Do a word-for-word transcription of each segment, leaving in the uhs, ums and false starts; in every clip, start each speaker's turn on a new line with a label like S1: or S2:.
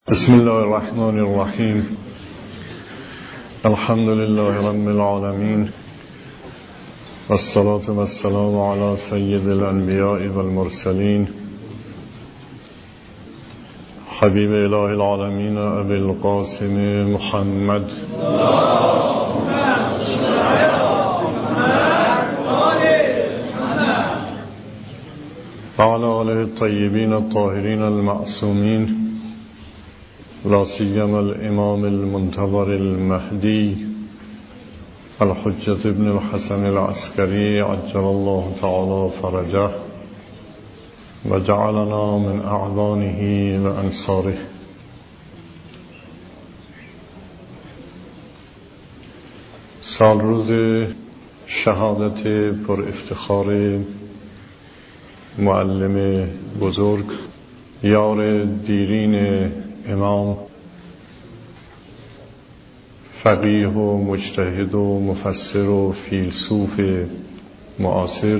S1: بسم الله الرحمن الرحیم. الحمد لله رب العالمین والصلاة والسلام علی سید الانبیاء والمرسلین حبیب اله العالمین ابی القاسم محمد وعلى آله الطیبین الطاهرین المعصومین لا سيما الامام المنتظر المهدي الحجة ابن الحسن العسكري عجل الله تعالى فرجه وجعلنا من اعوانه وانصاره. سال روز شهادت پر افتخار معلم بزرگ، یار دیرین امام، فقیه و مجتهد و مفسر و فیلسوف معاصر،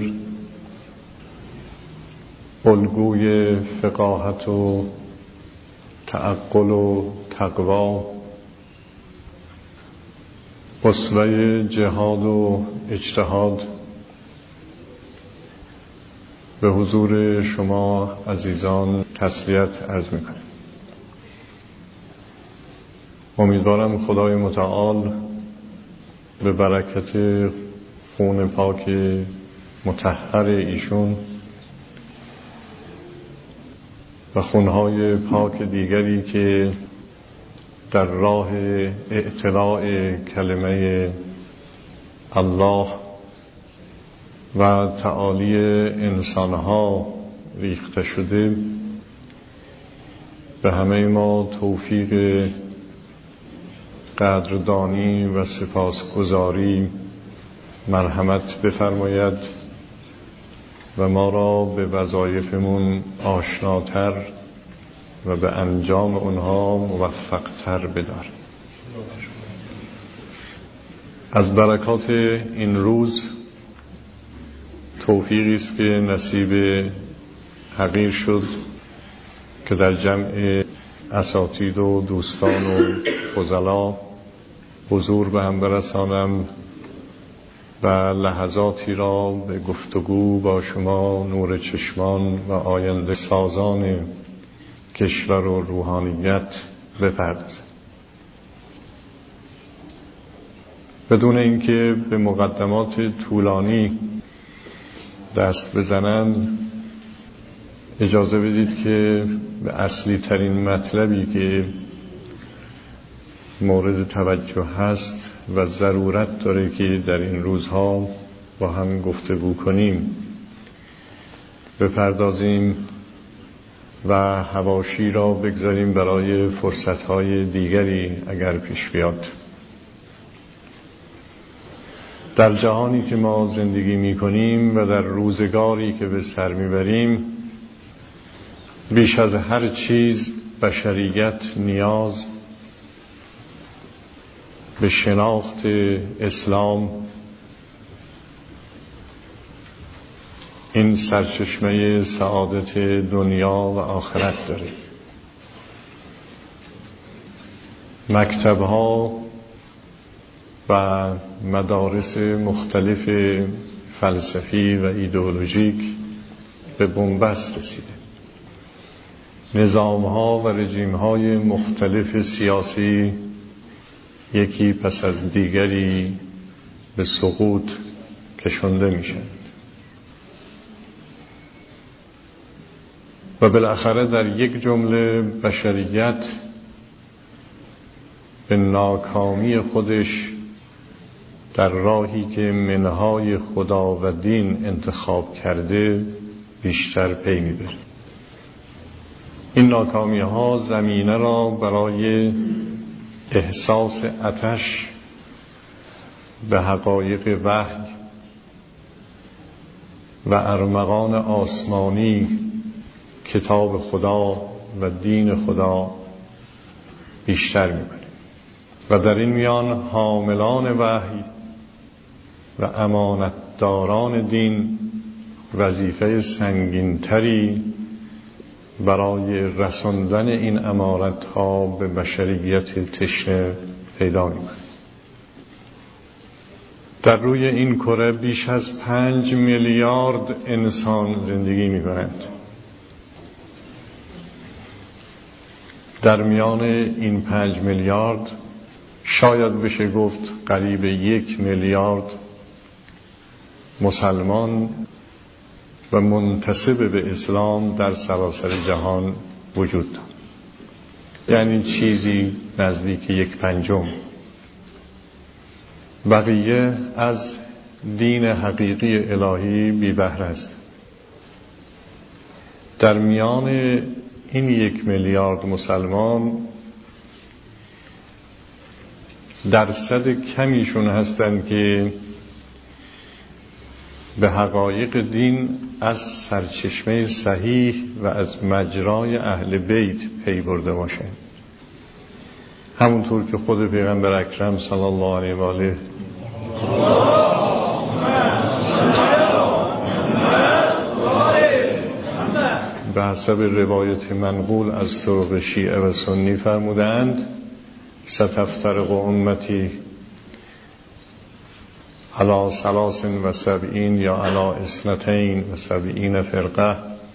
S1: الگوی فقاهت و تعقل و تقوا، اسوه جهاد و اجتهاد، به حضور شما عزیزان تسلیت عرض می‌کنم. امیدوارم خدای متعال به برکت خون پاک مطهر ایشون و خونهای پاک دیگری که در راه اعتلاء کلمه الله و تعالی انسانها ریخته شده، به همه ما توفیق قدردانی و سپاسگزاری مرحمت بفرماید و ما را به وظایفمون آشناتر و به انجام اونها موفقتر بدار. از برکات این روز توفیقی است که نصیب حقیر شد که در جمع اساتید و دوستان و فضلا حضور به هم برسانم و لحظاتی را به گفتگو با شما نور چشمان و آینده سازان کشور و روحانیت بپردازم. بدون اینکه به مقدمات طولانی دست بزنم، اجازه بدید که به اصلی ترین مطلبی که مورد توجه هست و ضرورت داره که در این روزها با هم گفتگو کنیم بپردازیم و حواشی را بگذاریم برای فرصتهای دیگری اگر پیش بیاد. در جهانی که ما زندگی می کنیم و در روزگاری که به سر می بریم، بیش از هر چیز بشریت نیاز به شناخت اسلام، این سرچشمه سعادت دنیا و آخرت داره. مکتب‌ها و مدارس مختلف فلسفی و ایدئولوژیک به بنبست رسیده. نظام‌ها و رژیم‌های مختلف سیاسی یکی پس از دیگری به سقوط کشانده میشن و بالاخره در یک جمله بشریت به ناکامی خودش در راهی که منهای خدا و دین انتخاب کرده بیشتر پی میبره. این ناکامی ها زمینه را برای احساس آتش به حقایق وحی و ارمغان آسمانی کتاب خدا و دین خدا بیشتر می‌کنه و در این میان حاملان وحی و امانتداران دین وظیفه سنگین‌تری برای رساندن این امانت ها به بشریت تشنه پیدا می‌کنیم. در روی این کره بیش از پنج میلیارد انسان زندگی می‌کنند. در میان این پنج میلیارد شاید بشه گفت قریب یک میلیارد مسلمان و منتسب به اسلام در سراسر جهان وجود دارد. یعنی چیزی نزدیک یک پنجم. بقیه از دین حقیقی الهی بی بهره است. در میان این یک میلیارد مسلمان درصد کمیشون هستند که به حقایق دین از سرچشمه صحیح و از مجرای اهل بیت پی برده باشند، همونطور که خود پیغمبر اکرم صلی الله علیه و آله به حسب روایت منقول از طرق شیعه و سنی فرمودند: ستفترق امتی علی ثلاث و سبعین یا علی اثنتین و سبعین فرقه،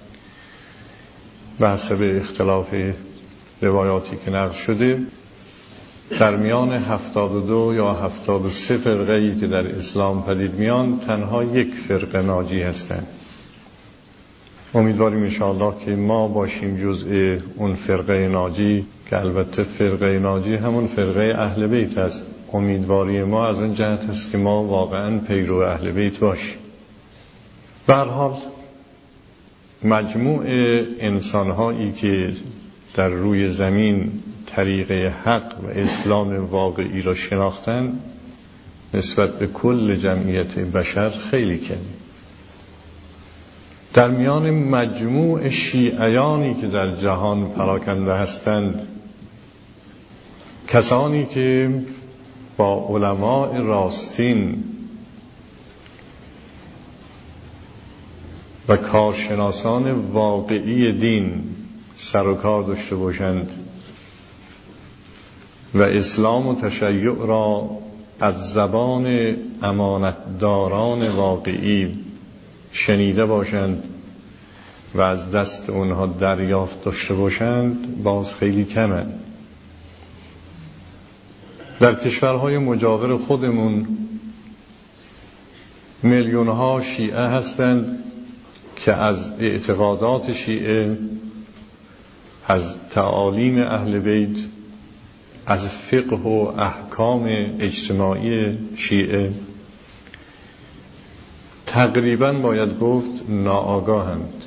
S1: به حسب اختلاف روایاتی که نقل شده. در میان هفتاد و دو یا هفتاد و سه فرقه‌ای که در اسلام پدید میان تنها یک فرقه ناجی هستند. امیدواریم انشاءالله که ما باشیم جزء اون فرقه ناجی، که البته فرقه ناجی همون فرقه اهل بیت است. امیدواری ما از اون جهت است که ما واقعا پیرو اهل بیت باشیم. به هر حال مجموع انسان‌هایی که در روی زمین طریق حق و اسلام واقعی را شناختن نسبت به کل جمعیت بشر خیلی کمی. در میان مجموع شیعیانی که در جهان پراکنده هستند، کسانی که با علماء راستین و کارشناسان واقعی دین سر و کار داشته باشند و اسلام و تشیع را از زبان امانتداران واقعی شنیده باشند و از دست اونها دریافت داشته باشند، باز خیلی کمه. در کشورهای مجاور خودمون میلیون‌ها شیعه هستند که از اعتقادات شیعه، از تعالیم اهل بیت، از فقه و احکام اجتماعی شیعه تقریباً باید گفت ناآگاهند.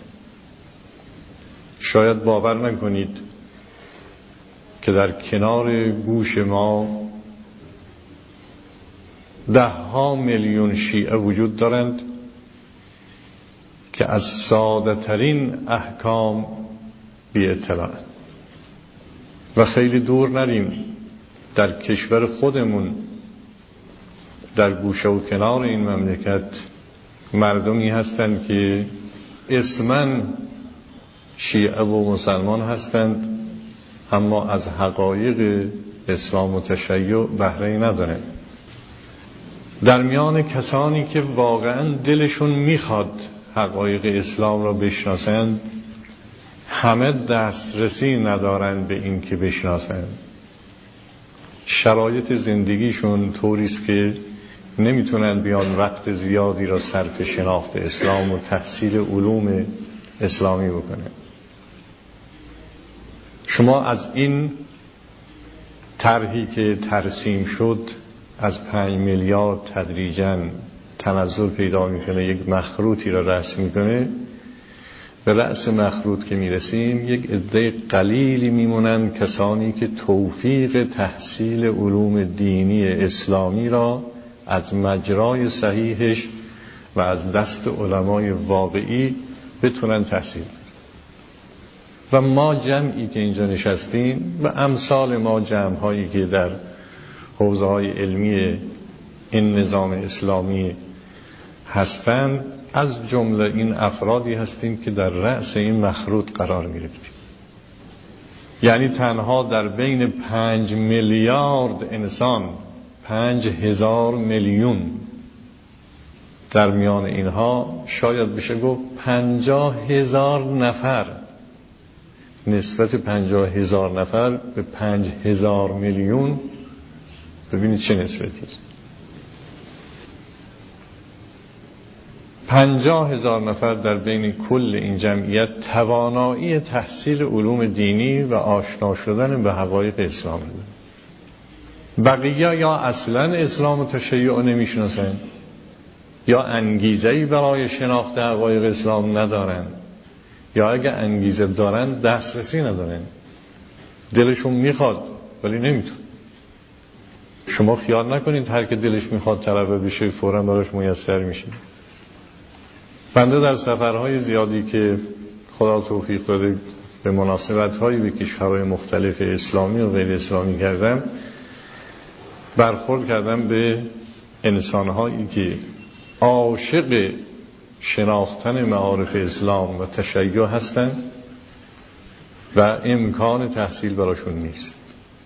S1: شاید باور نکنید که در کنار گوش ما ده ها میلیون شیعه وجود دارند که از ساده ترین احکام بی اطلاع. و خیلی دور نریم، در کشور خودمون در گوشه و کنار این مملکت مردمی هستند که اسماً شیعه و مسلمان هستند اما از حقایق اسلام و تشیع بهره‌ای ندارند. در میان کسانی که واقعاً دلشون میخواد حقایق اسلام را بشناسند، همه دسترسی ندارند به این که بشناسند. شرایط زندگیشون طوریست که نمیتونن بیان وقت زیادی را صرف شناخت اسلام و تحصیل علوم اسلامی بکنن. شما از این طرحی که ترسیم شد از پنج میلیارد تدریجاً تنزل پیدا میکنه، یک مخروطی را رسم میکنه. به رأس مخروط که میرسیم یک عده قلیلی میمونن کسانی که توفیق تحصیل علوم دینی اسلامی را از مجرای صحیحش و از دست علمای واقعی بتونن تحصیل. و ما جمعی که اینجا نشستیم و امثال ما جمعهایی که در حوزه‌های علمی این نظام اسلامی هستند، از جمله این افرادی هستیم که در رأس این مخروط قرار می‌گیریم. یعنی تنها در بین پنج میلیارد انسان پنج هزار میلیون، در میان اینها شاید بشه گفت پنجاه هزار نفر، نسبت پنجاه هزار نفر به پنج هزار میلیون، ببینید چه نسبتی است. پنجاه هزار نفر در بین کل این جمعیت توانایی تحصیل علوم دینی و آشنا شدن به حقایق اسلام دارند. بقیه یا اصلا اسلام و تشیع نمیشناسند یا انگیزه‌ای برای شناخت حقایق اسلام ندارند، یا اگه انگیزه دارند دسترسی ندارند. دلشون میخواد ولی نمیتون. شما خیال نکنید هر که دلش میخواد طلبه بشه فوراً براش میسر میشه. بنده در سفرهای زیادی که خدا توفیق داده به مناسبت‌هایی به کشورهای مختلف اسلامی و غیر اسلامی کردم، برخورد کردم به انسان‌هایی که عاشق شناختن معارف اسلام و تشیع هستند و امکان تحصیل براشون نیست.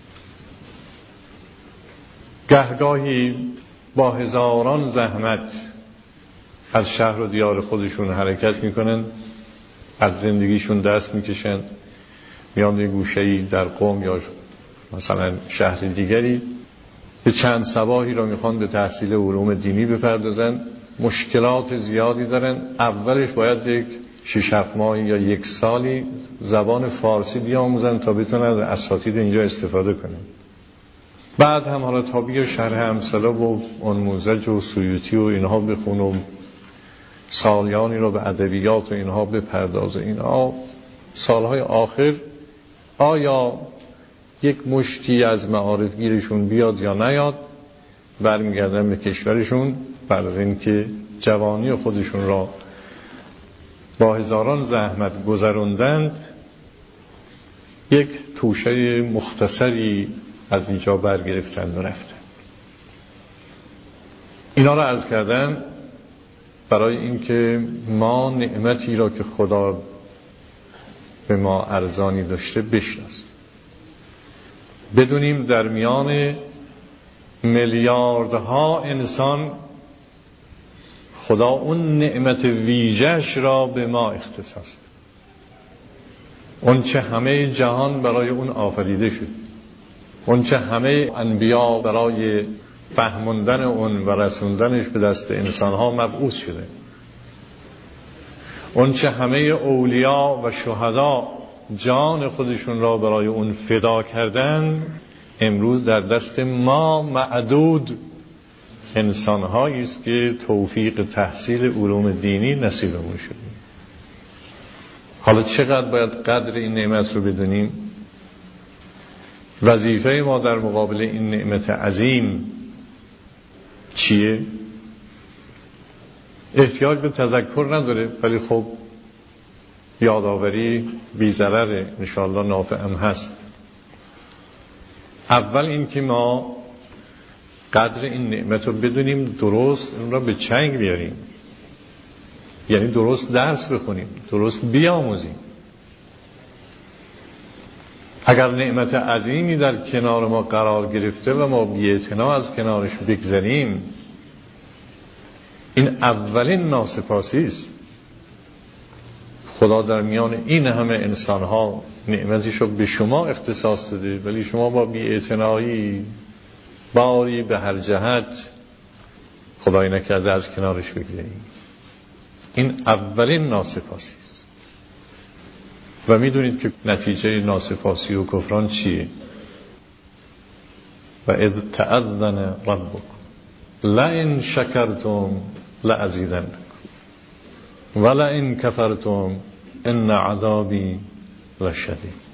S1: گهگاهی با هزاران زحمت از شهر و دیار خودشون حرکت میکنن، از زندگیشون دست میکشن، میان یه گوشه‌ای در قم یا مثلا شهر دیگری به چند صباحی را میخوان به تحصیل علوم دینی بپردازن. مشکلات زیادی دارن. اولش باید یک شش هفت ماهی یا یک سالی زبان فارسی بیاموزن تا بتونن از اساتید اینجا استفاده کنن. بعد هم حالا تا بیا شرح امثله و انموزج و سیوطی و اینها بخون و سالیانی را به ادبیات و اینها بپردازه. اینها سالهای آخر آیا یک مشتی از معارف گیرشون بیاد یا نیاد، برمیگردن به کشورشون بعد از اینکه جوانی خودشون را با هزاران زحمت گذروندند، یک توشه مختصری از اینجا برگرفتند و رفتند. اینا را عرض کردن برای اینکه ما نعمتی را که خدا به ما ارزانی داشته بشناسیم، بدونیم در میان میلیاردها انسان خدا اون نعمت ویژه‌اش را به ما اختصاص داد. اون چه همه جهان برای اون آفریده شد، اون چه همه انبیا برای فهموندن اون و رسوندنش به دست انسانها مبعوث شده، اون چه همه اولیا و شهدا جان خودشون را برای اون فدا کردن، امروز در دست ما معدود انسان‌هایی است که توفیق تحصیل علوم دینی نصیبمون شده. حالا چقدر باید قدر این نعمت رو بدونیم؟ وظیفه ما در مقابل این نعمت عظیم چیه؟ احتیاج به تذکر نداره، ولی خب یادآوری بی ضرره، انشاءالله نافع هم هست. اول این که ما قدر این نعمت رو بدونیم، درست اون را به چنگ بیاریم، یعنی درست درس بخونیم، درست بیاموزیم. اگر نعمت عظیمی در کنار ما قرار گرفته و ما بی‌اعتنا از کنارش بگذریم، این اولین ناسپاسی است. خدا در میان این همه انسان‌ها نعمتش رو به شما اختصاص داده، ولی شما با بی‌اعتنایی باری به هر جهت خدای نکرده از کنارش بگذاریم. این اولین ناسپاسی است. و میدونید که نتیجه ناسپاسی و کفران چیه؟ و اذ تأذن ربکم لئن شکرتم لأزیدنکم ولئن کفرتم ان عذابی لشدید.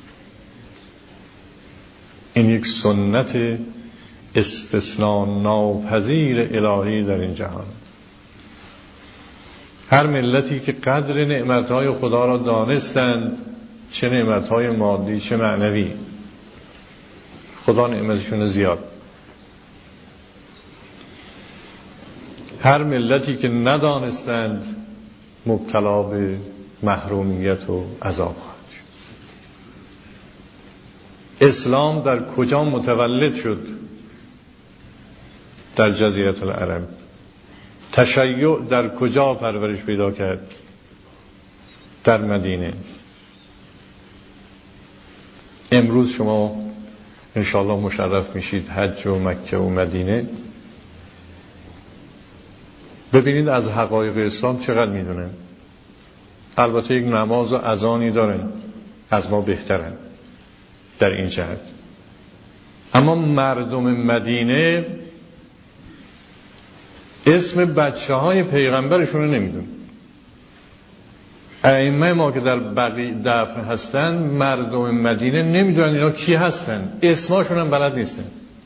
S1: این یک سنت استثناء ناپذیر الهی در این جهان. هر ملتی که قدر نعمتهای خدا را دانستند، چه نعمتهای مادی چه معنوی، خدا نعمتشون زیاد. هر ملتی که ندانستند مبتلا به محرومیت و عذاب خواهد شد. اسلام در کجا متولد شد؟ در جزیره العرب. تشیع در کجا پرورش پیدا کرد؟ در مدینه. امروز شما انشاءالله مشرف میشید حج و مکه و مدینه، ببینید از حقایق اسلام چقدر میدونن. البته یک نماز و اذانی دارن، از ما بهترن در این جهت، اما مردم مدینه اسم بچه های پیغمبرشون رو نمیدون. ائمه ما که در بقیع دفن هستن مردم مدینه نمیدونن اینا کی هستن، اسماشون هم بلد نیستن،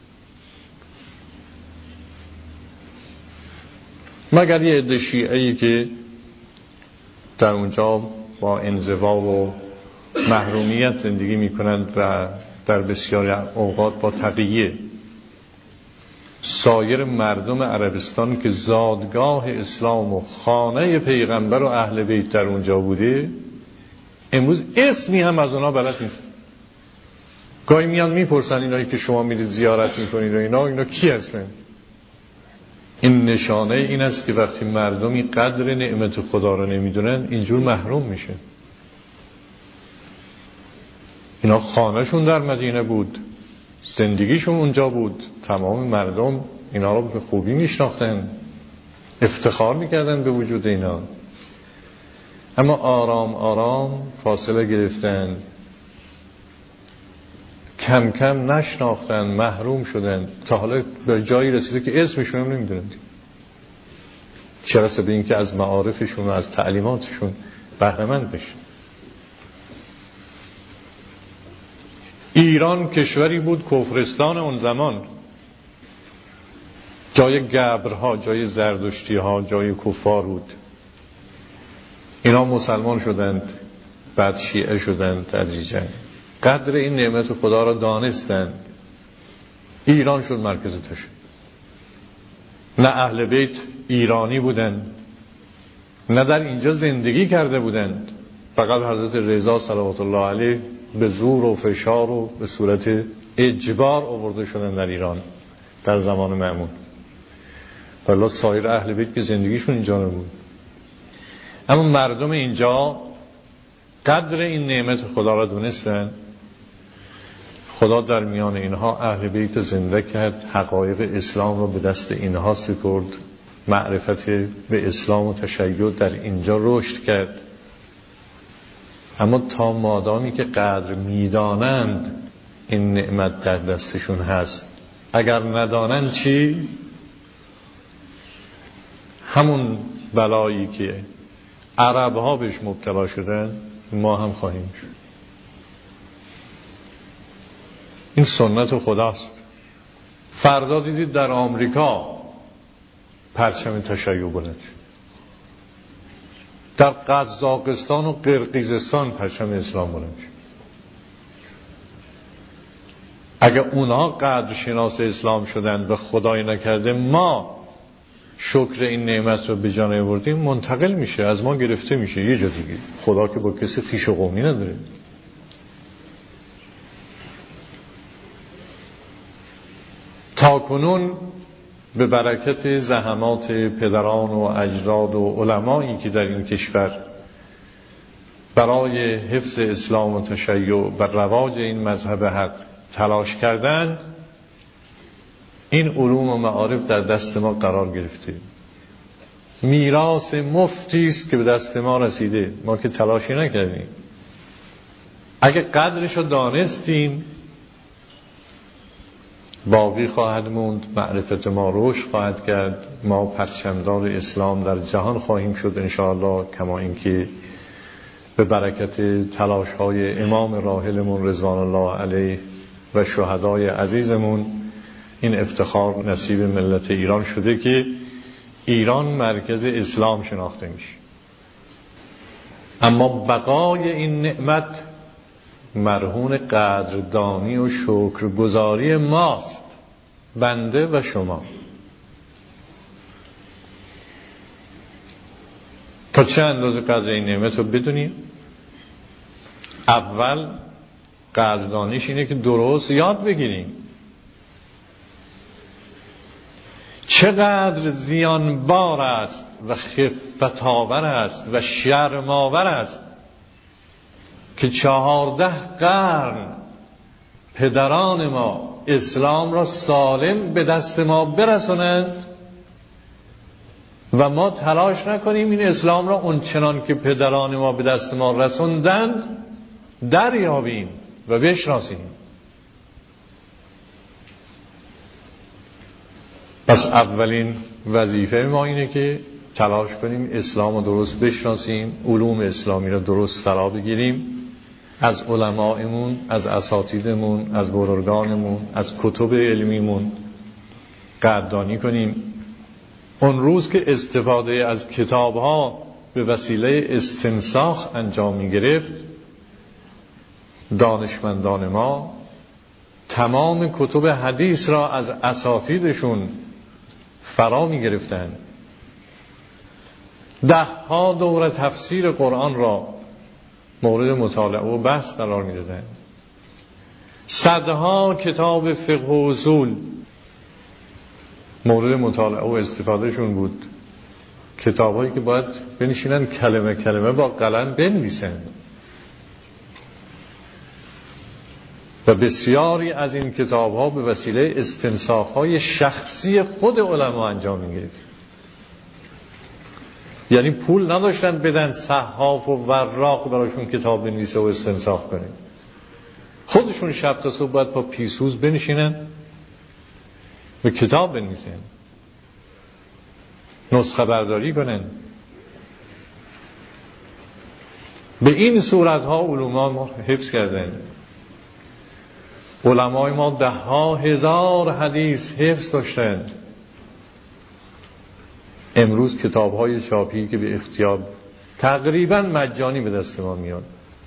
S1: مگر یه عده شیعه‌ای که در اونجا با انزوا و محرومیت زندگی میکنند و در بسیاری اوقات با تقیه. سایر مردم عربستان که زادگاه اسلام و خانه پیغمبر و اهل بیت در اونجا بوده، امروز اسمی هم از اونا بلد نیست. گاهی میان میپرسن اینایی که شما میرید زیارت میکنید و اینا اینا کی هستن؟ این نشانه این است که وقتی مردمی قدر نعمت خدا رو نمیدونن اینجور محروم میشه. اینا خانهشون در مدینه بود، زندگیشون اونجا بود، تمام مردم اینا رو به خوبی میشناختن، افتخار میکردن به وجود اینا، اما آرام آرام فاصله گرفتن، کم کم نشناختن، محروم شدن، تا حالا به جایی رسیده که اسمشون هم نمیدونن. چرا؟ به این که از معارفشون و از تعلیماتشون بهره‌مند بشن. ایران کشوری بود کفرستان اون زمان، جای گبرها، جای زردشتیها، جای کفار بود. اینا مسلمان شدند، بعد شیعه شدند تدریجاً. قدر این نعمت خدا را دانستند، ایران شد مرکز تشیع. نه اهل بیت ایرانی بودند، نه در اینجا زندگی کرده بودند، فقط حضرت رضا صلوات الله علیه به زور و فشار و به صورت اجبار آورده شدن در ایران در زمان مأمون. والله سایر اهل بیت که زندگیشون اینجا نبود، اما مردم اینجا قدر این نعمت خدا را دونستن. خدا در میان اینها اهل بیت زنده کرد، حقایق اسلام را به دست اینها سپرد، معرفت به اسلام و تشیع در اینجا رشد کرد. اما تا مادامی که قدر میدانند این نعمت در دستشون هست، اگر ندانند چی؟ همون بلایی که عرب ها بهش مبتلا شدن ما هم خواهیم شد. این سنت خداست. فردا دیدید در آمریکا پرچم تشیع بلند، در قزاقستان و قرقیزستان پرچم اسلام بلند. اگر اونها قدر شناس اسلام شدن و خدای نکرده ما شکر این نعمت رو به جان آوردیم، منتقل میشه، از ما گرفته میشه یه جا دیگه. خدا که با کسی خویش و قومی نداره. تا کنون به برکت زحمات پدران و اجداد و علمایی که در این کشور برای حفظ اسلام و تشیع و رواج این مذهب حق تلاش کردند، این علوم و معارف در دست ما قرار گرفته. میراث مفتی است که به دست ما رسیده، ما که تلاشی نکردیم. اگه قدرش رو دانستیم باقی خواهد موند، معرفت ما رشد خواهد کرد، ما پرچمدار اسلام در جهان خواهیم شد انشاءالله، کما اینکه به برکت تلاش های امام راحلمون رضوان الله علیه و شهدای عزیزمون این افتخار نصیب ملت ایران شده که ایران مرکز اسلام شناخته میشه. اما بقای این نعمت مرهون قدردانی و شکرگزاری ماست، بنده و شما. تا چه اندازه قدر این نعمت رو بدونیم. اول قدردانیش اینه که درست یاد بگیریم چقدر زیانبار است و خفت‌آور است و شرم‌آور است که چهارده قرن پدران ما اسلام را سالم به دست ما برسونند و ما تلاش نکنیم این اسلام را اونچنان که پدران ما به دست ما رسوندند دریابیم و بشناسیم. پس اولین وظیفه ما اینه که تلاش کنیم اسلام رو درست بشناسیم، علوم اسلامی رو درست فرا بگیریم، از علمائمون، از اساتیدمون، از بزرگانمون، از کتب علمیمون قدردانی کنیم. اون روز که استفاده از کتاب‌ها به وسیله استنساخ انجام می‌گرفت، دانشمندان ما تمام کتب حدیث را از اساتیدشون فرا می‌گرفتند. ده ها دوره تفسیر قرآن را مورد مطالعه و بحث قرار می‌دادند. صدها کتاب فقه و اصول مورد مطالعه و استفادهشون بود. کتاب‌هایی که باید بنشینن کلمه کلمه با قلم بنویسن و بسیاری از این کتاب‌ها به وسیله استنساخ‌های شخصی خود علما انجام می‌گرفت. یعنی پول نداشتن بدن صحاف و وراق براشون کتاب بنویسه و استنساخ کنه، خودشون شب تا صبح باید با پیسوز بنشینن و کتاب بنویسن، نسخه برداری کنن. به این صورتها علما ما حفظ کردن. علمای ما ده ها هزار حدیث حفظ داشتند. امروز کتاب های چاپی که به اختیار تقریبا مجانی به دست ما میاد،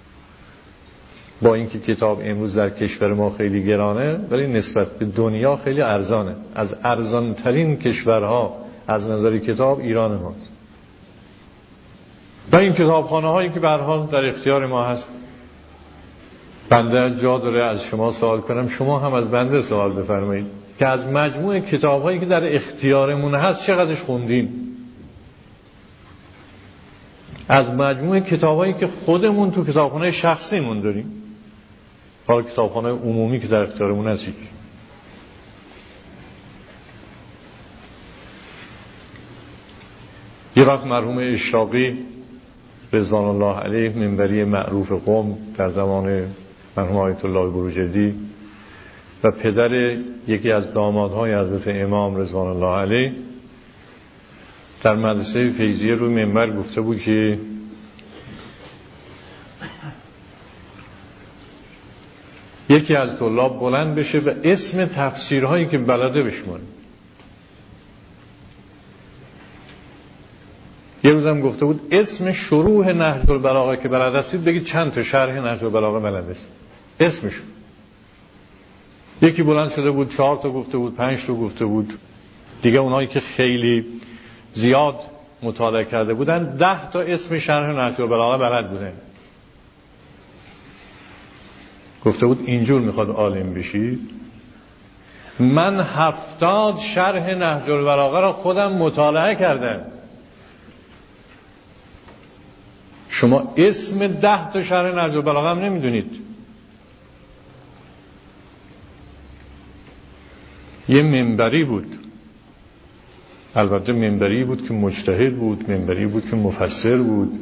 S1: با اینکه کتاب امروز در کشور ما خیلی گرانه ولی نسبت به دنیا خیلی ارزانه. از ارزان ترین کشورها از نظر کتاب ایران ماست و این کتابخانه هایی که به هر حال در اختیار ما هست. بنده جا داره از شما سوال کنم، شما هم از بنده سوال بفرمایید که از مجموع کتاب هایی که در اختیارمون هست چقدرش خوندیم؟ از مجموع کتاب هایی که خودمون تو کتابخانه شخصیمون داریم، حالا کتابخانه عمومی که در اختیارمون هست. یه وقت مرحوم اشراقی رضوان الله علیه، منبری معروف قم در زمان مرحوم آیت الله بروجردی و پدر یکی از دامادهای حضرت امام رضوان الله علیه، در مدرسه فیضیه روی منبر گفته بود که یکی از طلاب بلند بشه و اسم تفسیرهایی که بلده بشمونه. یه روزم گفته بود اسم شروح نهج البلاغه که بلد هستید بگید چند تا شرح نهج البلاغه بلد است، اسمشو. یکی بلند شده بود چهار تا گفته بود، پنج تا گفته بود. دیگه اونایی که خیلی زیاد مطالعه کرده بودن ده تا اسم شرح نهج البلاغه بلد بودن. گفته بود اینجور میخواد عالم بشی؟ من هفتاد شرح نهج البلاغه را خودم مطالعه کردم، شما اسم ده تا شرح نهج البلاغه هم نمیدونید. یه منبری بود، البته منبری بود که مجتهد بود، منبری بود که مفسر بود،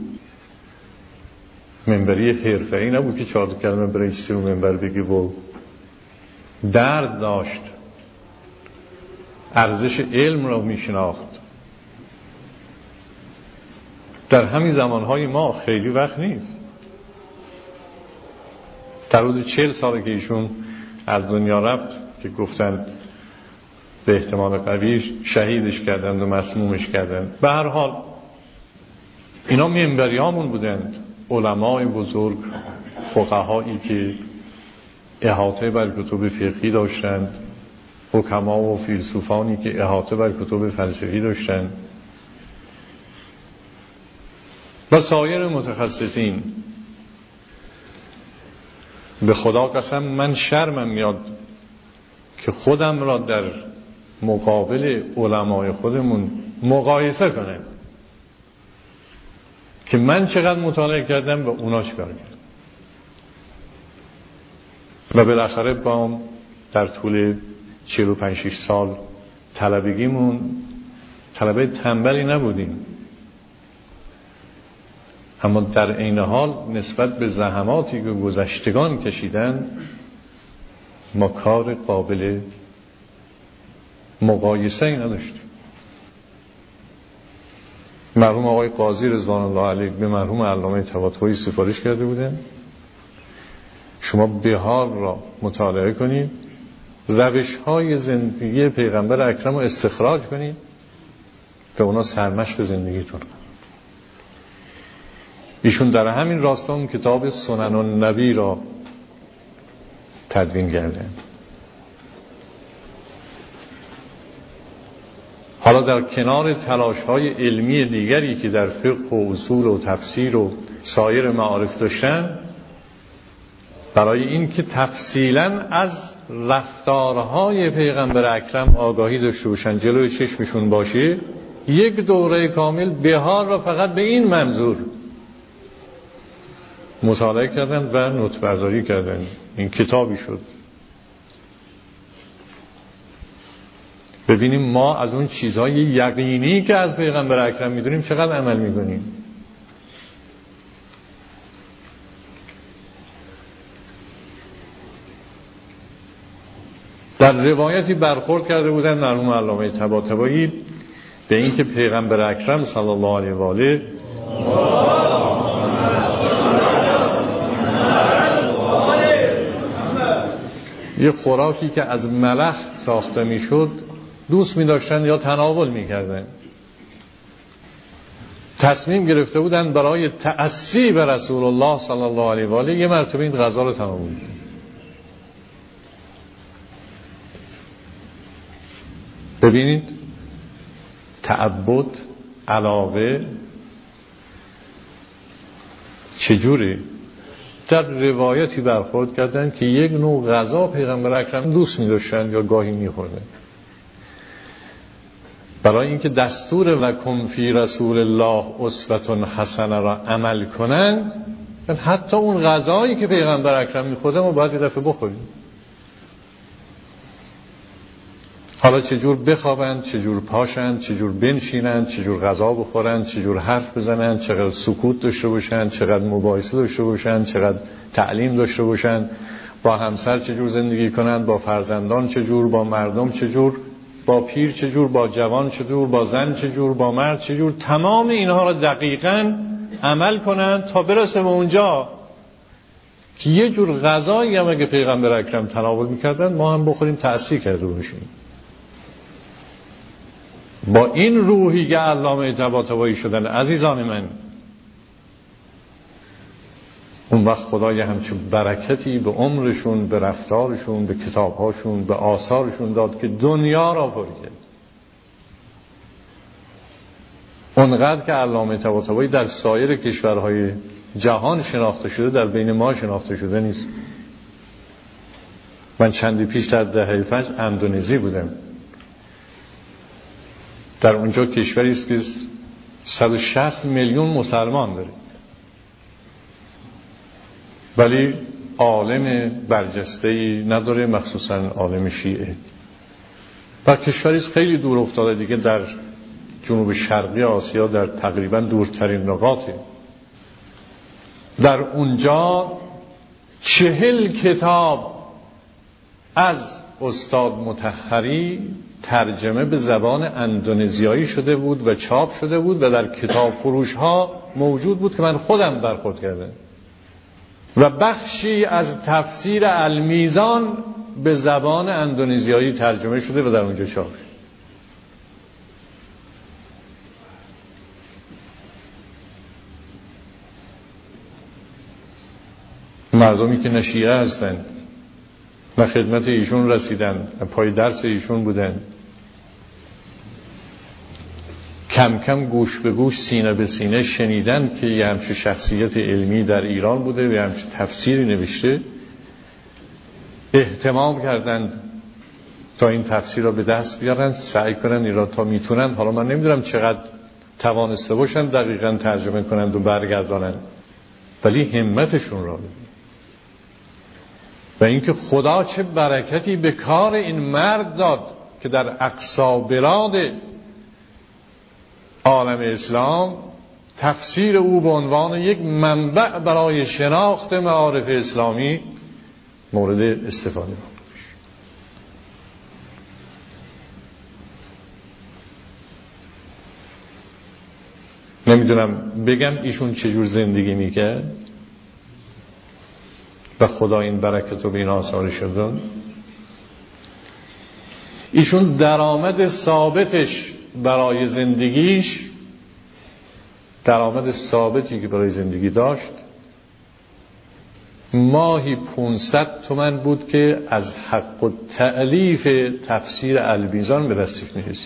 S1: منبری حرفه‌ای نبود که چهار کلمه برای چیزی رو منبر بگی و درد داشت، ارزش علم رو میشناخت. در همین زمانهای ما خیلی وقت نیست، در حدود چهل ساله که ایشون از دنیا رفت که گفتن به احتمال قوی شهیدش کردند و مسمومش کردند. به هر حال اینا منبریامون بودند، علمای بزرگ، فقهایی که احاطه بر کتب فقهی داشتند، حکما و فیلسوفانی که احاطه بر کتب فلسفی داشتند. و سایر متخصصین. به خدا قسم من شرمم میاد که خودم را در مقابل علمای خودمون مقایسه کنم که من چقدر مطالعه کردم و اونا چیکار کردن. و بالاخره با در طول چهل و پنج شش سال طلبگیمون طلبه تنبلی نبودیم، اما در عین حال نسبت به زحماتی که گذشتگان کشیدن ما کار قابل مقایسه ای نداشتیم. مرحوم آقای قاضی رضوان الله علیه به مرحوم علامه طباطبایی سفارش کرده بودن شما بهار را مطالعه کنید، روش های زندگی پیغمبر اکرم رو استخراج کنید و اونا سرمشق زندگیتون. ایشون در همین راستا اون کتاب سنن النبی را تدوین کرده. حالا در کنار تلاش‌های علمی دیگری که در فقه و اصول و تفسیر و سایر معارف داشتن، برای این که تفصیلاً از رفتارهای پیغمبر اکرم آگاهی داشته باشن، جلوی چشمشون باشه، یک دوره کامل بهار را فقط به این منظور مطالعه کردن و نوت برداری کردن. این کتابی شد. ببینیم ما از اون چیزهای یقینی که از پیغمبر اکرم میدونیم چقدر عمل میکنیم. در روایتی برخورد کرده بودن مرحوم علامه طباطبایی به این که پیغمبر اکرم صلی الله علیه و آله یه خوراکی که از ملح ساخته میشد دوست می داشتن یا تناول می کردن. تصمیم گرفته بودن برای تأسی به رسول الله صلی الله علیه و آله یه مرتبه این غذا رو تناول کنن. ببینید تعبد، علاقه چجوری در روایتی برخورد کردن که یک نوع غذا پیغمبر اکرم دوست می داشتن یا گاهی می خوردن. برای اینکه دستور لکم فی رسول الله اسوة حسنه را عمل کنند، حتی اون غذایی که پیغمبر اکرم می‌خورد ما باید یه دفعه بخوریم. حالا چجور بخوابند، چجور پاشند، چجور بنشینند، چجور غذا بخورند، چجور حرف بزنند، چقدر سکوت داشته باشند، چقدر مباحثه داشته باشند، چقدر تعلیم داشته باشند، با همسر چجور زندگی کنند، با فرزندان چجور، با مردم چجور، با پیر چجور، با جوان چجور، با زن چجور، با مرد چجور، تمام اینها را دقیقاً عمل کنند تا برسه به اونجا که یه جور غذایی هم اگه پیغمبر اکرم تناول میکردن ما هم بخوریم تأثیر کرده باشیم. با این روحی که علامه طباطبایی شدن عزیزان من، اون وقت خدای همچون برکتی به عمرشون، به رفتارشون، به کتابهاشون، به آثارشون داد که دنیا را پر کرد. اونقدر که علامه طباطبایی در سایر کشورهای جهان شناخته شده در بین ما شناخته شده نیست. من چندی پیش در دهه پنج اندونزی بودم. در اونجا کشوری است که صد و شصت میلیون مسلمان داره، ولی عالم برجسته‌ای نداره، مخصوصا عالم شیعه. و کشوری است خیلی دور افتاده دیگه، در جنوب شرقی آسیا، در تقریبا دورترین نقاطه. در اونجا چهل کتاب از استاد مطهری ترجمه به زبان اندونزیایی شده بود و چاپ شده بود و در کتاب فروش ها موجود بود که من خودم برخورد کردم. و بخشی از تفسیر المیزان به زبان اندونزیایی ترجمه شده و در اونجا چاپ شد. مردمی که نه شیعه هستند، نه خدمت ایشون رسیدن، پای درس ایشون بودن، کم کم گوش به گوش سینه به سینه شنیدن که یه همچین شخصیت علمی در ایران بوده و یه همچین تفسیری نوشته، اهتمام کردن تا این تفسیر را به دست بیارن، سعی کنن این را تا میتونن، حالا من نمیدونم چقدر توانسته باشن دقیقاً ترجمه کنند و برگردانند، ولی همتشون را ببین. و اینکه خدا چه برکتی به کار این مرد داد که در اقصا بلاد عالم اسلام تفسیر او به عنوان یک منبع برای شناخت معارف اسلامی مورد استفاده بود. نمیدونم بگم ایشون چجور زندگی میکرد و خدا این برکت رو به این آثارش داد. ایشون درآمد ثابتش برای زندگیش، درآمد ثابتی که برای زندگی داشت، ماهی پانصد تومن بود که از حق و تألیف تفسیر المیزان به دستش میرسید.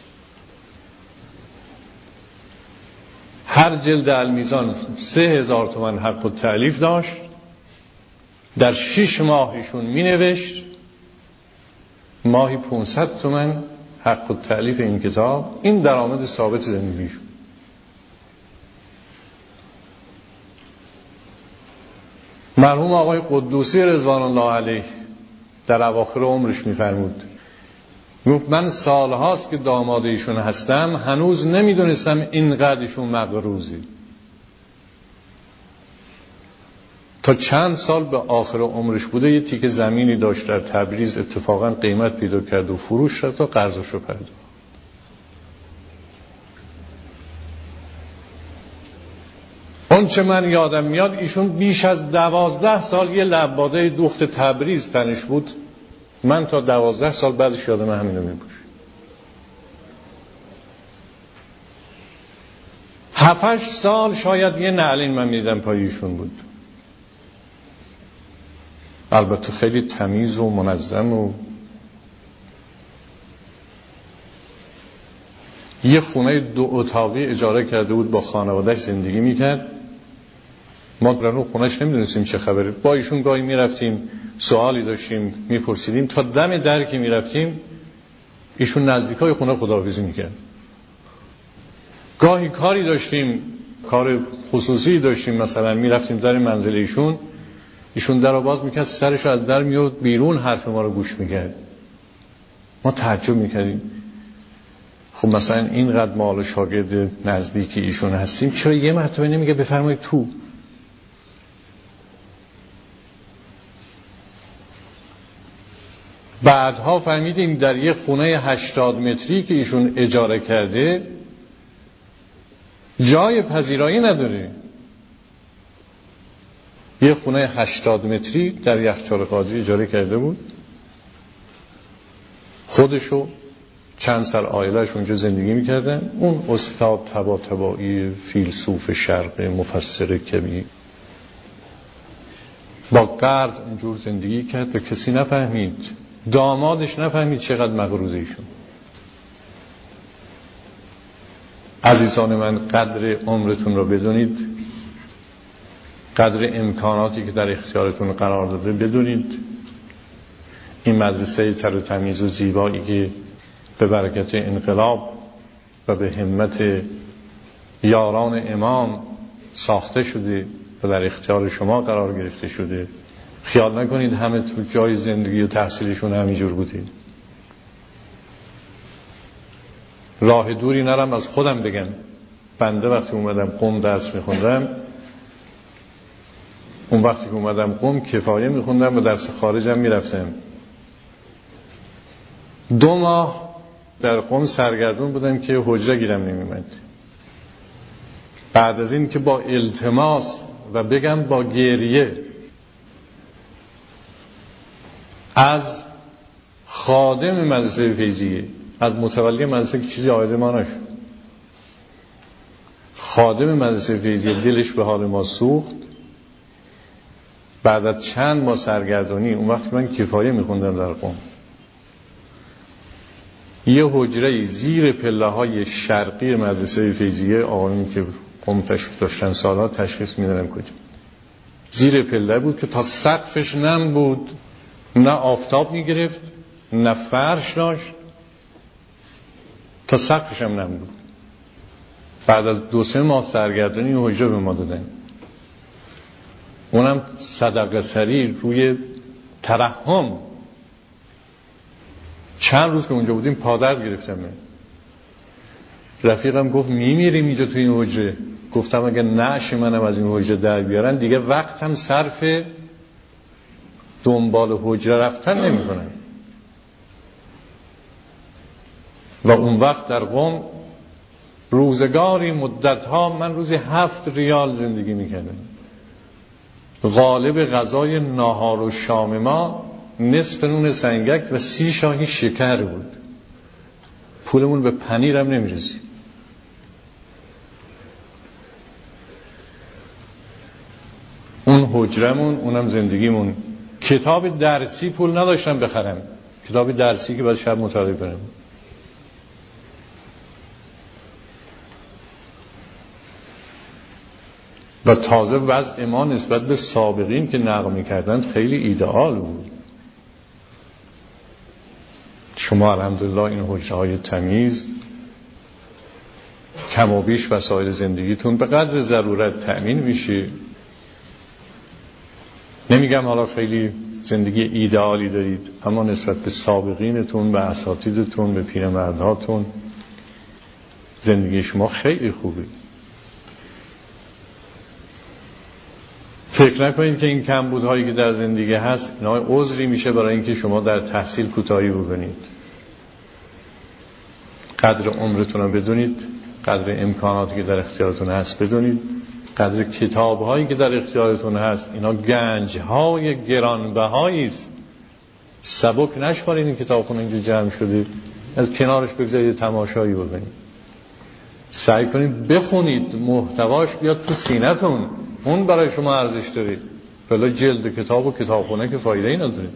S1: هر جلد المیزان سه هزار تومن حق و تألیف داشت، در شش ماهشون می نوشت، ماهی پانصد تومن حق و تألیف این کتاب. این درآمد ثابت زندگیشون. مرحوم آقای قدوسی رضوان الله علیه در اواخر عمرش می‌فرمود، گفت من سالهاست که داماد ایشون هستم، هنوز نمیدونستم اینقدرشون مغروزی. تا چند سال به آخر عمرش بوده یه تیکه زمینی داشت در تبریز، اتفاقا قیمت پیدا کرد و فروش شد تا قرضش رو پرداخت. اون چه من یادم میاد ایشون بیش از دوازده سال یه لباده دوخت تبریز تنش بود. من تا دوازده سال بعدش یادم همینو میپوشم. هفتش سال شاید یه نعلین من میدم پای ایشون بود. البته خیلی تمیز و منظم و یه خونه دو اتاقی اجاره کرده بود، با خانواده‌اش زندگی میکرد. ما در خونه‌اش نمیدونستیم چه خبره. با ایشون گاهی میرفتیم سوالی داشتیم میپرسیدیم، تا دم در که میرفتیم ایشون نزدیکای خونه خداحافظی میکرد. گاهی کاری داشتیم، کار خصوصی داشتیم، مثلا میرفتیم در منزل ایشون، ایشون در رو باز میکرد، سرش از در میاد بیرون، حرف ما رو گوش میکرد. ما تعجب میکردیم خب مثلا اینقدر مال شاگرد نزدیکی ایشون هستیم، چرا یه مرتبه نمیگه بفرمایید تو؟ بعدها فهمیدیم در یه خونه هشتاد متری که ایشون اجاره کرده جای پذیرایی نداره. یه خونه هشتاد متری در یخچال قاضی اجاره کرده بود، خودشو چند سال عائله‌اش اونجا زندگی میکردن. اون استاد تبا تبایی فیلسوف شرق مفسر کبیر با قرض اینجور زندگی کرد و کسی نفهمید، دامادش نفهمید چقدر مغروض ایشون. عزیزان من، قدر عمرتون رو بدونید، قدر امکاناتی که در اختیارتون قرار داده بدونید. این مدرسه تر و تمیز و زیبایی که به برکت انقلاب و به همت یاران امام ساخته شده و در اختیار شما قرار گرفته شده، خیال نکنید همه تو جای زندگی و تحصیلشون همینجور بوده. راه دوری نرم از خودم بگم. بنده وقتی اومدم قم درس میخوندم، اون وقتی که اومدم قم کفایه میخوندم و درس خارجم میرفتم. دو ماه در قم سرگردون بودم که حجره گیرم نمیمد. بعد از این که با التماس و بگم با گریه از خادم مدرسه فیضیه، از متولی مدرسه که چیزی آیده ما نشد، خادم مدرسه فیضیه دلش به حال ما سوخت. بعد از چند ماه سرگردانی، اون وقت من کفایه میخوندم در قم، یه حجره زیر پله های شرقی مدرسه فیضیه، آقایون که قم تشریف داشتن سالها تشخیص میدونن کجا، زیر پله بود که تا سقفش نم بود، نه آفتاب میگرفت نه فرش داشت، تا سقفش هم نم بود. بعد از دو سه ماه سرگردانی این حجره به ما دادن، اونم صدقه سری روی ترحم. چند روز که اونجا بودیم پادر گرفتم. رفیقم گفت میمیریم اینجا توی این حجره. گفتم اگه نعش منم از این حجره در بیارن دیگه وقتم صرف دنبال حجره رفتن نمی کنم. و اون وقت در قم روزگاری مدتها من روزی هفت ریال زندگی میکردم. غالب غذای ناهار و شام ما نصف نون سنگک و سی شاهی شکر بود. پولمون به پنیرم نمیرسید. اون حجرمون، اونم زندگیمون. کتاب درسی پول نداشتم بخرم، کتاب درسی که باید شب مطالعه کنم. و تازه وضع ما نسبت به سابقین که نقل می‌کردند خیلی ایدئال بود. شما الحمدلله این حجره‌های تمیز، کم و بیش وسایل زندگیتون به قدر ضرورت تأمین میشه. نمیگم حالا خیلی زندگی ایدئالی دارید، اما نسبت به سابقینتون، به اساتیدتون، به پیرمردهاتون زندگی شما خیلی خوبه. فکر نکنید که این کمبودهایی که در زندگی هست اینا عذری میشه برای اینکه شما در تحصیل کوتاهی بکنید. قدر عمرتون رو بدونید، قدر امکاناتی که در اختیارتون هست بدونید، قدر کتاب‌هایی که در اختیارتون هست. اینا گنج‌های گرانبهایی است. سبک نشمارید این کتابخونه اینجا جمع شده، از کنارش بگذارید تماشایی بکنید. سعی کنید بخونید، محتواش بیاد تو سینه‌تون، اون برای شما ارزش داره. بلا جلد کتاب و کتابخونه که فایده ای نداره.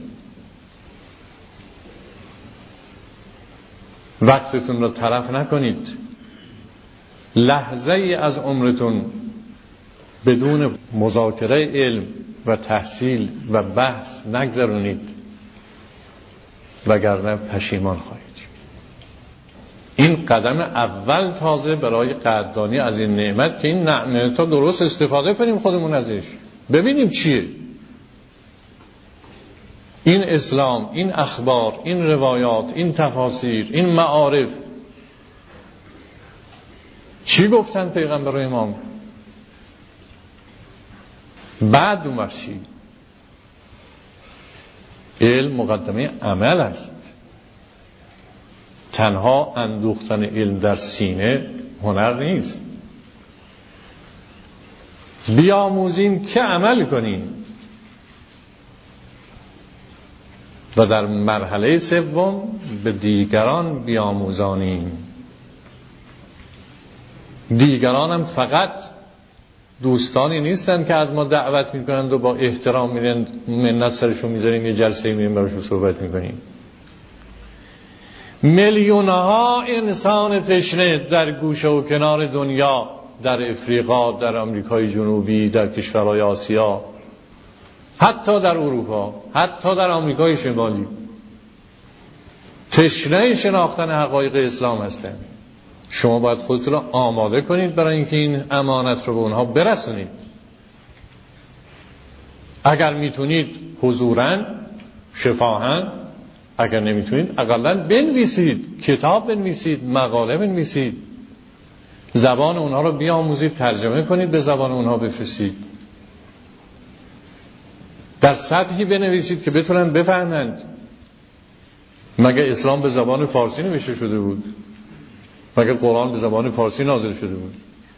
S1: وقتتون رو تلف نکنید. لحظه ای از عمرتون بدون مذاکره علم و تحصیل و بحث نگذرونید، وگرنه پشیمان خواهید. این قدم اول تازه برای قدردانی از این نعمت که این نعمت تا درست استفاده کنیم خودمون ازش، ببینیم چیه این اسلام، این اخبار، این روایات، این تفاسیر، این معارف. چی گفتن پیغمبر امام؟ بعد اون وقت چی؟ علم مقدمه عمل است. تنها اندوختن علم در سینه هنر نیست. بیاموزیم که عمل کنیم. و در مرحله سوم به دیگران بیاموزانیم. دیگران هم فقط دوستانی نیستن که از ما دعوت میکنند و با احترام میرن منت سرشون میذاریم یه جلسه میریم براشون صحبت میکنیم. میلیون ها انسان تشنه در گوشه و کنار دنیا، در افریقا، در آمریکای جنوبی، در کشورهای آسیا، حتی در اروپا، حتی در آمریکای شمالی، تشنه شناختن حقایق اسلام هستند. شما باید خودتون را آماده کنید برای اینکه این امانت رو به اونها برسونید. اگر میتونید حضوراً، شفاهاً، اگر نمیتونید اقلاً بنویسید، کتاب بنویسید، مقاله بنویسید، زبان اونها رو بیاموزید، ترجمه کنید، به زبان اونها بفرستید. در سطحی بنویسید که بتونن بفهمند. مگه اسلام به زبان فارسی نوشته شده بود؟ مگه قرآن به زبان فارسی نازل شده بود؟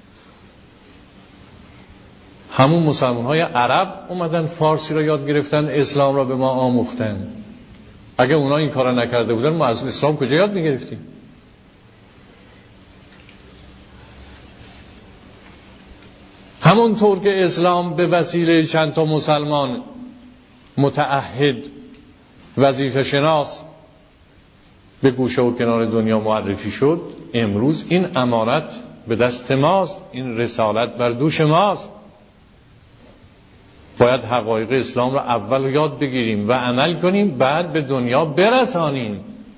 S1: همون مسلمان های عرب اومدن فارسی را یاد گرفتن، اسلام را به ما آموختن. اگه اونا این کارا نکرده بودن ما از اسلام کجا یاد میگرفتیم؟ همونطور که اسلام به وسیله چند تا مسلمان متعهد، وظیفه شناس به گوشه و کنار دنیا معرفی شد، امروز این امانت به دست ماست، این رسالت بر دوش ماست. باید حقایق اسلام را اول یاد بگیریم و عمل کنیم، بعد به دنیا برسانیم.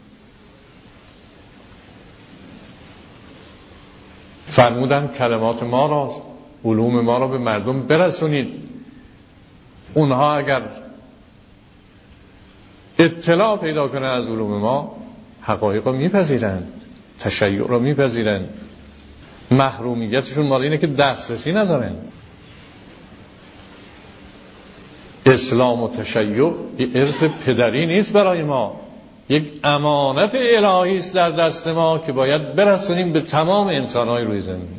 S1: فرمودن کلمات ما را، علوم ما را به مردم برسونید. اونها اگر اطلاع پیدا کنه از علوم ما، حقایق را میپذیرند، تشیع را میپذیرند. محرومیتشون مال اینه که دسترسی ندارن. اسلام و تشیع یه ارث پدری نیست برای ما، یک امانت الهی است در دست ما که باید برسونیم به تمام انسان‌های روی زمین.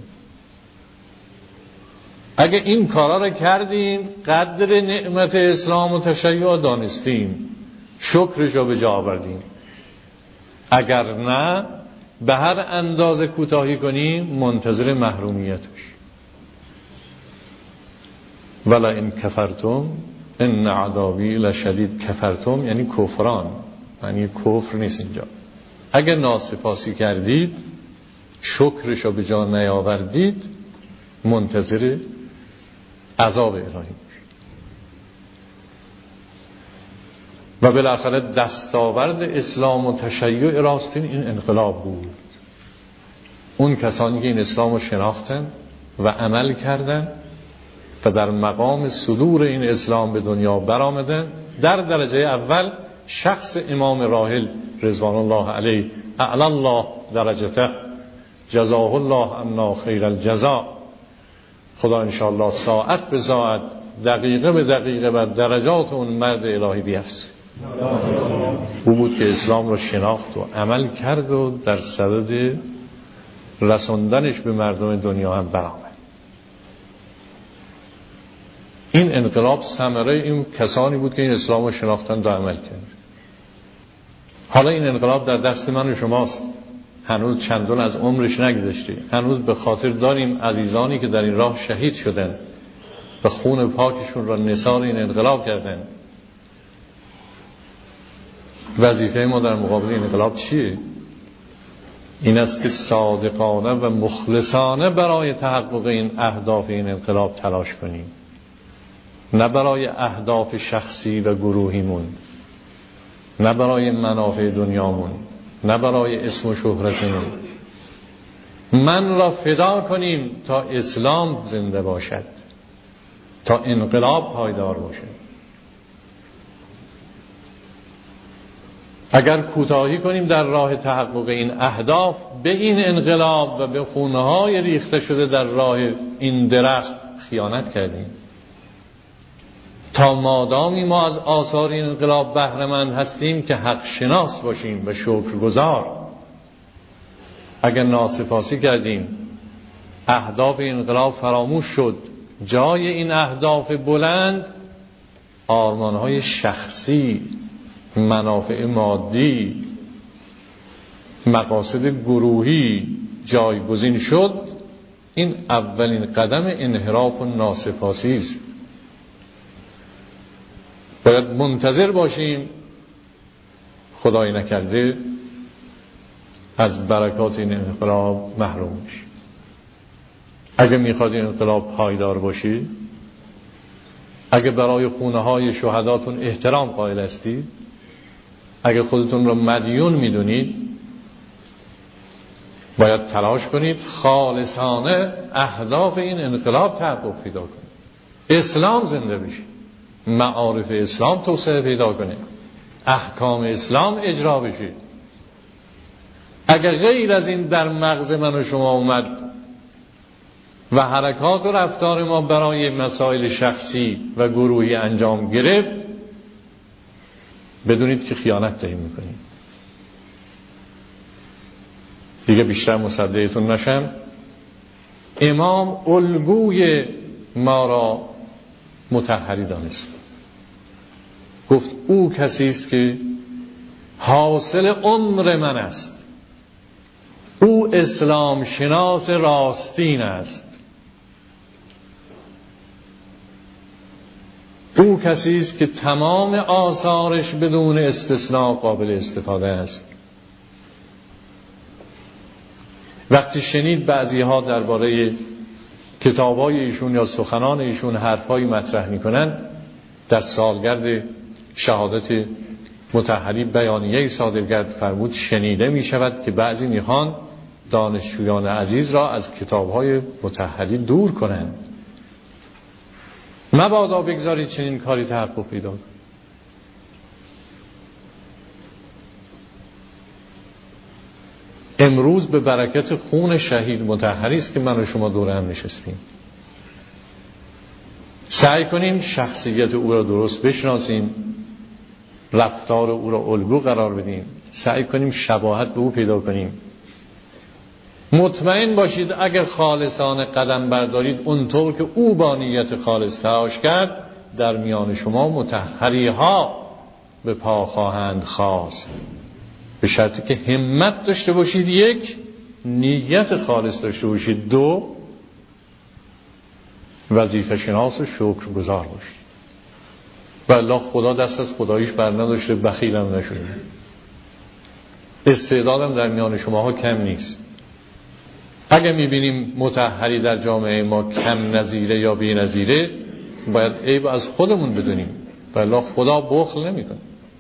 S1: اگه این کارا رو کردیم، قدر نعمت اسلام و تشیع دانستیم، شکرش رو به جا آوردیم. اگر نه، به هر اندازه کوتاهی کنیم منتظر محرومیتش. ولا ان کفرتم ان عذابی لشدید. کفرتم یعنی کفران، یعنی کفر نیست اینجا. اگر ناسپاسی کردید، شکرش رو به جا نیاوردید، منتظر عذاب الهی باشید. و بالاخره دستاورد اسلام و تشیع راستین این انقلاب بود. اون کسانی که این اسلام رو شناختن و عمل کردن و در مقام صدور این اسلام به دنیا برآمدن، در درجه اول شخص امام راحل رضوان الله علیه، اعلی الله درجته، جزاه الله عنا خیر الجزا. خدا انشاءالله ساعت به ساعت، دقیقه به دقیقه بر درجات اون مرد الهی بیفزاید. او بود که اسلام رو شناخت و عمل کرد و در صدد رساندنش به مردم دنیا هم برآمد. این انقلاب ثمره این کسانی بود که این اسلام رو شناختن و عمل کرد. حالا این انقلاب در دست من و شماست. هنوز چندان از عمرش نگذشته. هنوز به خاطر داریم عزیزانی که در این راه شهید شدن، به خون پاکشون را نثار این انقلاب کردن. وظیفه ما در مقابل این انقلاب چیه؟ این است که صادقانه و مخلصانه برای تحقق این اهداف این انقلاب تلاش کنیم، نه برای اهداف شخصی و گروهیمون، نه برای منافع دنیامون، نه برای اسم و شهرتمون. من را فدا کنیم تا اسلام زنده باشد، تا انقلاب پایدار باشد. اگر کوتاهی کنیم در راه تحقق این اهداف، به این انقلاب و به خونه‌های ریخته شده در راه این درخت خیانت کردیم. تا مادامی ما از آثار این انقلاب بهره مند هستیم که حق شناس باشیم و شکرگزار. اگر ناسپاسی کردیم، اهداف این انقلاب فراموش شد، جای این اهداف بلند آرمان‌های شخصی، منافع مادی، مقاصد گروهی جایگزین شد، این اولین قدم انحراف و ناسپاسی است. باید منتظر باشیم خدای نکرده از برکات این انقلاب محروم بشیم. اگه میخواد این انقلاب پایدار باشی، اگه برای خونه های شهداتون احترام قائل هستید، اگه خودتون رو مدیون میدونید، باید تلاش کنید خالصانه اهداف این انقلاب تحقق پیدا کنید، اسلام زنده بشه، معارف اسلام توسعه پیدا کنه، احکام اسلام اجرا بشه. اگر غیر از این در مغز من و شما اومد و حرکات و رفتار ما برای مسائل شخصی و گروهی انجام گرفت، بدونید که خیانت داریم میکنیم. دیگه بیشتر مصدقتون نشم. امام الگوی ما را مطهری دانست. گفت او کسی است که حاصل عمر من است، او اسلام شناس راستین است، او کسی است که تمام آثارش بدون استثناء قابل استفاده است. وقتی شنید بعضی ها درباره کتابای ایشون یا سخنان ایشون حرفایی مطرح میکنند، در سالگرد شهادت مطهری بیانیه صادر کرد، فرمود شنیده می شود که بعضی میخوان دانشجویان عزیز را از کتابهای مطهری دور کنند. مبادا بگذارید چنین کاری تحقق پیدا کند. امروز به برکت خون شهید مطهری است که من و شما دور هم نشستیم. سعی کنیم شخصیت او را درست بشناسیم، رفتار او را الگو قرار بدیم، سعی کنیم شباهت به او پیدا کنیم. مطمئن باشید اگر خالصانه قدم بردارید اونطور که او با نیت خالص تلاش کرد، در میان شما مطهری ها به پا خواهند خاست، به شرطی که همت داشته باشید، یک، نیت خالص داشته باشید، دو، وظیفه شناس و شکرگزار باشید. والله خدا دست از خداییش بر نداشته، بخیلم نشده. استعدادم در میان شماها کم نیست. اگر میبینیم مطهری در جامعه ما کم نظیره یا بی نظیره، باید عیب از خودمون بدونیم. والله خدا بخل نمیکنه.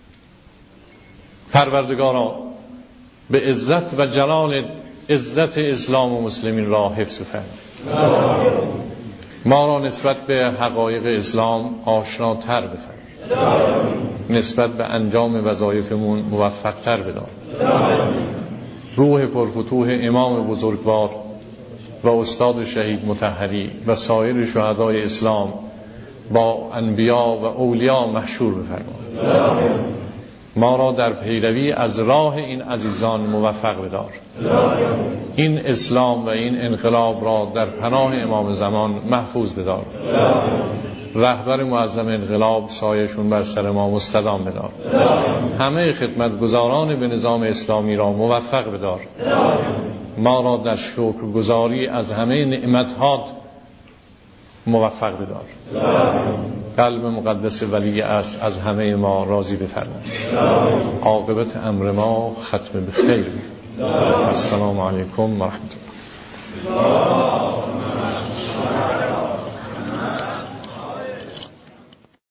S1: پروردگارا به عزت و جلال عزت اسلام و مسلمین را حفظ فرمای. ما را نسبت به حقایق اسلام آشناتر بفرمای. نسبت به انجام وظایفمون موفق‌تر بدار. روح پرفتوح امام بزرگوار و استاد شهید مطهری و سایر شهدای اسلام با انبیا و اولیا محشور بفرمای. ما را در پیروی از راه این عزیزان موفق بدار. این اسلام و این انقلاب را در پناه امام زمان محفوظ بدار. رهبر معظم انقلاب سایشون بر سر ما مستدام بدار. همه خدمتگزاران به نظام اسلامی را موفق بدار. ما را در شکرگزاری از همه نعمت‌هات موفق بدار. قلب مقدس ولی اصل از همه ما راضی بفرما. عاقبت امر ما ختم بخیر. السلام علیکم و رحمت الله.